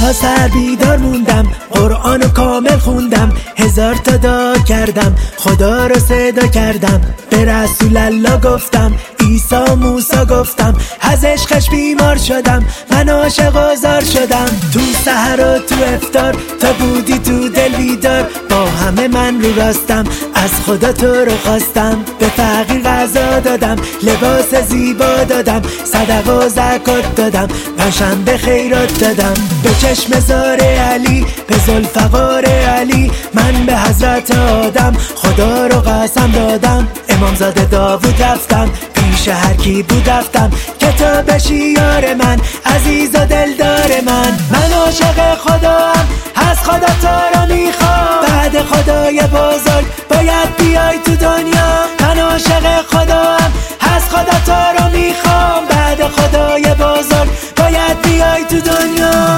تا سر بیدار موندم، قرآنو کامل خوندم، 1000 تا دعا کردم، خدا رو صدا کردم، به رسول الله گفتم، عیسی موسی گفتم، از عشقش بیمار شدم، من عاشق و زار شدم. تو سحر و تو افطار تا بودی تو دل بیدار، با همه من رو راستم، از خدا تو رو خواستم، به فقیر غذا دادم، لباس زیبا دادم، صدقه و زکات دادم، پنجشنبه خیرات دادم، به چشم زار علی، به ذوالفقار علی، من به حضرت آدم خدا رو قسم دادم. امامزاده داوود رفتم، پیش هر کی بود رفتم، که تو بشی یار من، عزیز و دلدار من عاشق خدام، از خدا تو رو میخوام، بعد خدای بزرگ باید بیای تو دنیا. من عاشق خدام، از خدا تو رو میخوام، بعد خدای بزرگ باید بیای تو دنیا.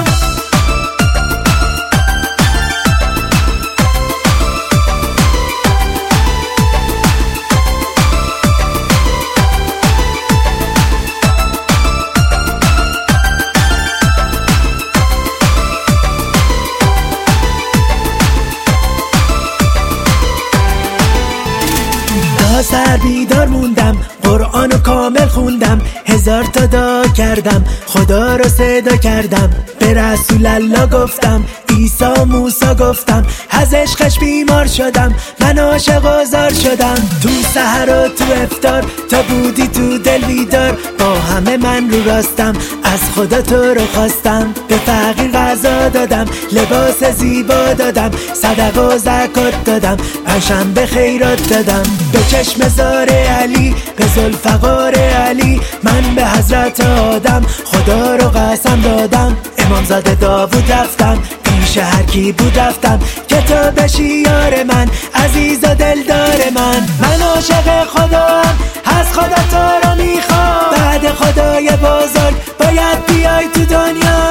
تا سر بیدار موندم، قرآنو کامل خوندم، 1000 تا دعا کردم، خدا رو صدا کردم، به رسول الله گفتم، عیسی موسی گفتم، از عشقش بیمار شدم، من عاشق و زار شدم. تو سحر و تو افطار تا بودی تو دل بیدار، با همه من رو راستم، از خدا تو رو خواستم، به فقیر غذا دادم، لباس زیبا دادم، صدقه و زکات دادم، پنجشنبه خیرات دادم، به چشم زار علی، به ذوالفقار علی، من به حضرت آدم خدا رو قسم دادم. امامزاده داوود رفتم، پیش هر کی بود رفتم، که تو بشی یار من، عزیز و دلدار من عاشق خدام، از خدا تو رو میخوام، بعد خدای بزرگ باید بیای تو دنیا.